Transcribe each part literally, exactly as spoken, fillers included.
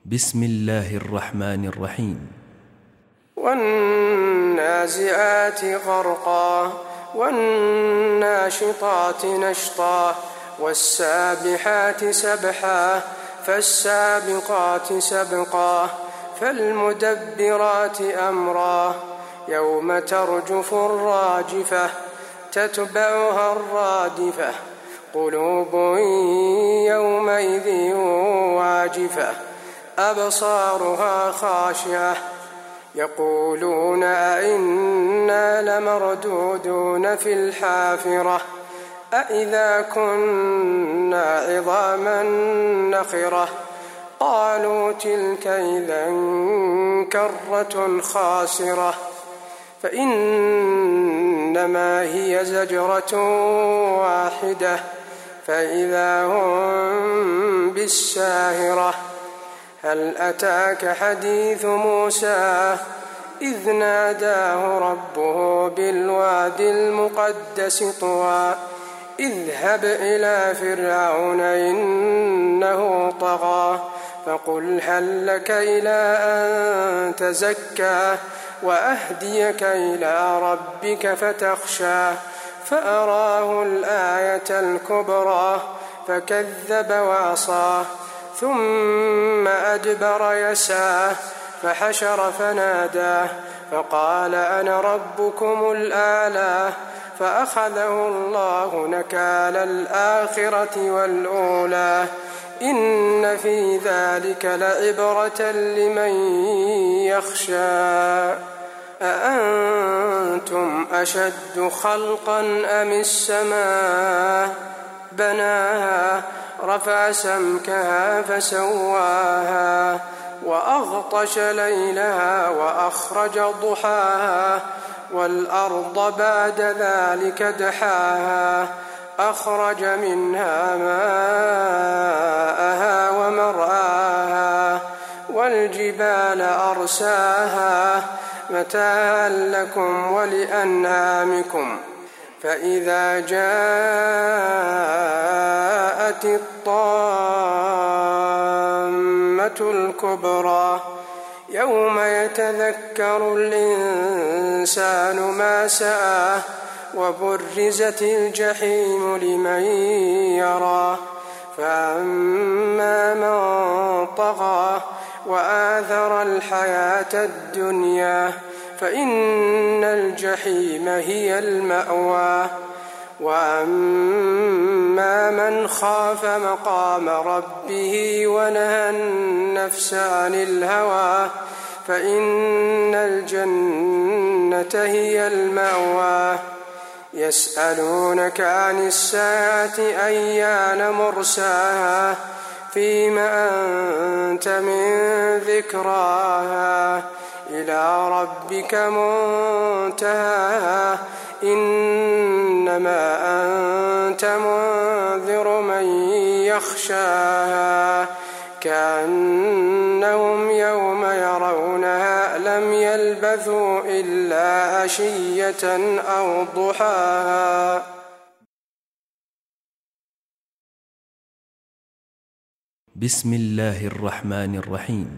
بسم الله الرحمن الرحيم. والنازعات غرقا والناشطات نشطا والسابحات سبحا فالسابقات سبقا فالمدبرات أمرا يوم ترجف الراجفة تتبعها الرادفة قلوب يومئذ واجفة أبصارها خاشعة يقولون أئنا لمردودون في الحافرة أئذا كنا عظاما نخرة قالوا تلك إذا كرة خاسرة فإنما هي زجرة واحدة فإذا هم بالساهرة هل أتاك حديث موسى إذ ناداه ربه بالواد المقدس طوى اذهب إلى فرعون إنه طغى فقل هل لك إلى أن تزكى وأهديك إلى ربك فتخشى فأراه الآية الكبرى فكذب وعصى ثم أدبر يسعى فحشر فنادى فقال أنا ربكم الأعلى فأخذه الله نكال الآخرة والأولى إن في ذلك لعبرة لمن يخشى أأنتم أشد خلقا أم السماء بناها رفع سمكها فسواها وأغطش ليلها وأخرج ضحاها والأرض بعد ذلك دحاها أخرج منها ماءها ومرعاها والجبال أرساها متاعا لكم ولأنعامكم فإذا جاءت الطامة الكبرى يوم يتذكر الإنسان ما سعى وبرزت الجحيم لمن يرى فأما من طغى وآثر الحياة الدنيا فإن الجحيم هي المأوى وأما من خاف مقام ربه ونهى النفس عن الهوى فإن الجنة هي المأوى يسألونك عن الساعة أيان مرساها فيم أنت من ذكراها إلى ربك منتهاها إنما أنت منذر من يخشاها كأنهم يوم يرونها لم يلبثوا إلا عشية أو ضحاها. بسم الله الرحمن الرحيم.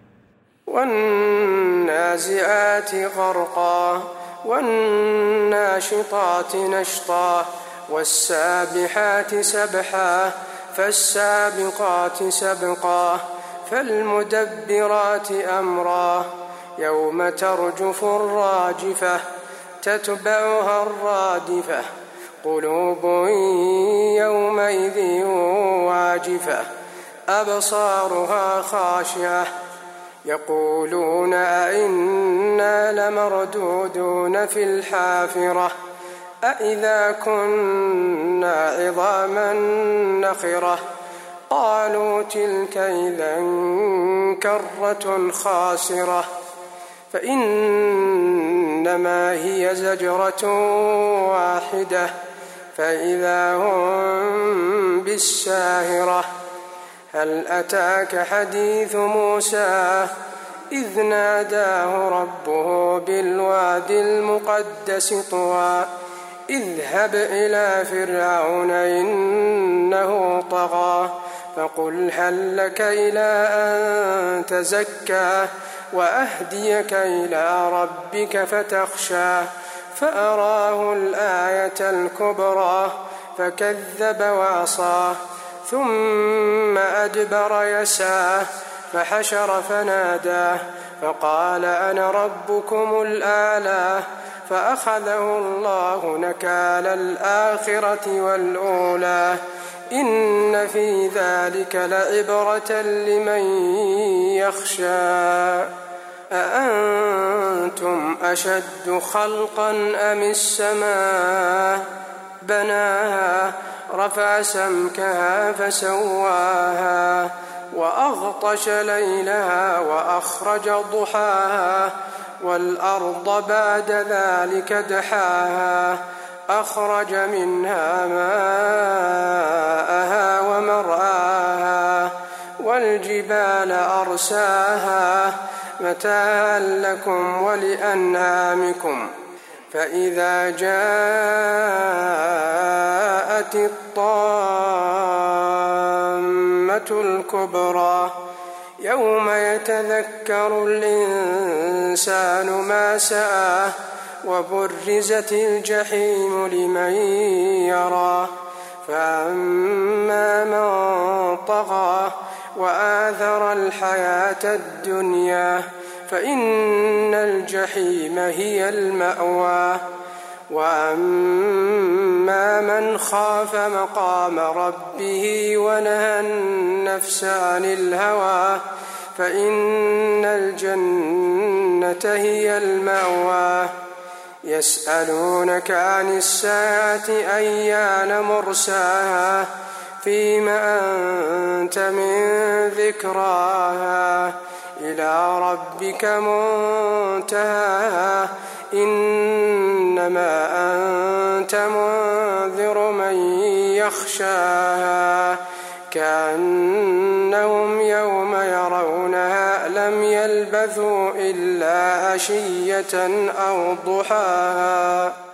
والنازعات غرقا والناشطات نشطا والسابحات سبحا فالسابقات سبقا فالمدبرات أمرا يوم ترجف الراجفة تتبعها الرادفة قلوب يومئذ واجفة أبصارها خاشعة يقولون أئنا لمردودون في الحافرة أئذا كنا عظاما نخرة قالوا تلك إذا كرة خاسرة فإنما هي زجرة واحدة فإذا هم بالساهرة هل أتاك حديث موسى إذ ناداه ربه بالواد المقدس طوى اذهب إلى فرعون إنه طغى فقل هل لك إلى أن تزكى وأهديك إلى ربك فتخشى فأراه الآية الكبرى فكذب وعصى ثم أدبر يسعى فحشر فنادى فقال أنا ربكم الأعلى فأخذه الله نكال الآخرة والأولى إن في ذلك لعبرة لمن يخشى أأنتم أشد خلقا أم السماء بناها رفع سمكها فسواها وأغطش ليلها وأخرج ضحاها والأرض بعد ذلك دحاها أخرج منها ماءها ومرعاها والجبال أرساها متاعا لكم ولأنعامكم فإذا جاءت الطامة الكبرى يوم يتذكر الإنسان ما سعى وبرزت الجحيم لمن يرى فأما من طغى وآثر الحياة الدنيا فإن الجحيم هي المأوى وأما من خاف مقام ربه ونهى النفس عن الهوى فإن الجنة هي المأوى يسألونك عن الساعة أيان مرساها فيم أنت من ذكراها إلى ربك منتهاها إنما أنت منذر من يخشاها كأنهم يوم يرونها لم يلبثوا إلا عشية أو ضحاها.